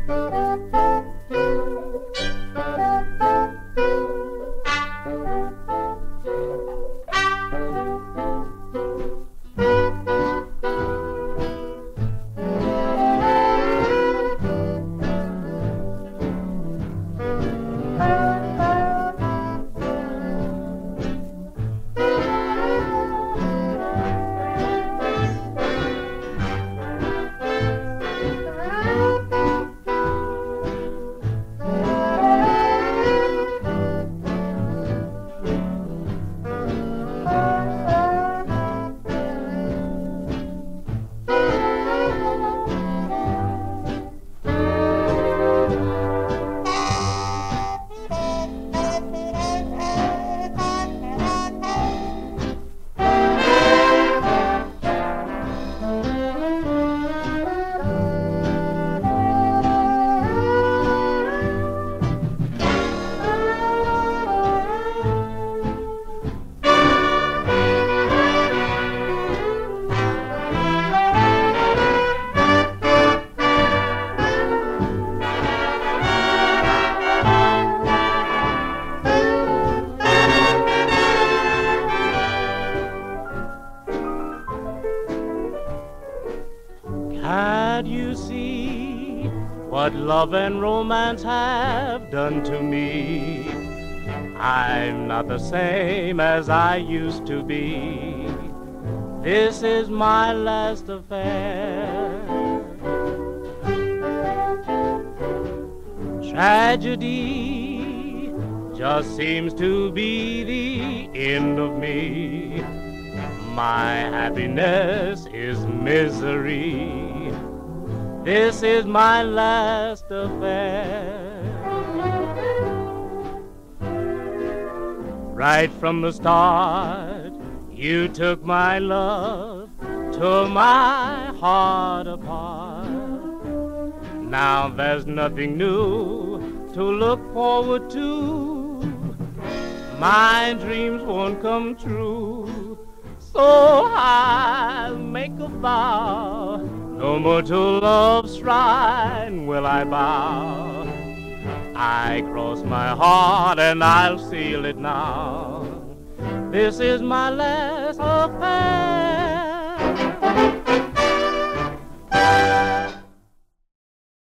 Can't you see what love and romance have done to me? I'm not the same as I used to be. This is my last affair. Tragedy just seems to be the end of me. My happiness is misery. This is my last affair. Right from the start, you took my love, tore my heart apart. Now there's nothing new to look forward to. My dreams won't come true. So I'll make a vow, no more to love's shrine will I bow. I cross my heart and I'll seal it now. This is my last affair.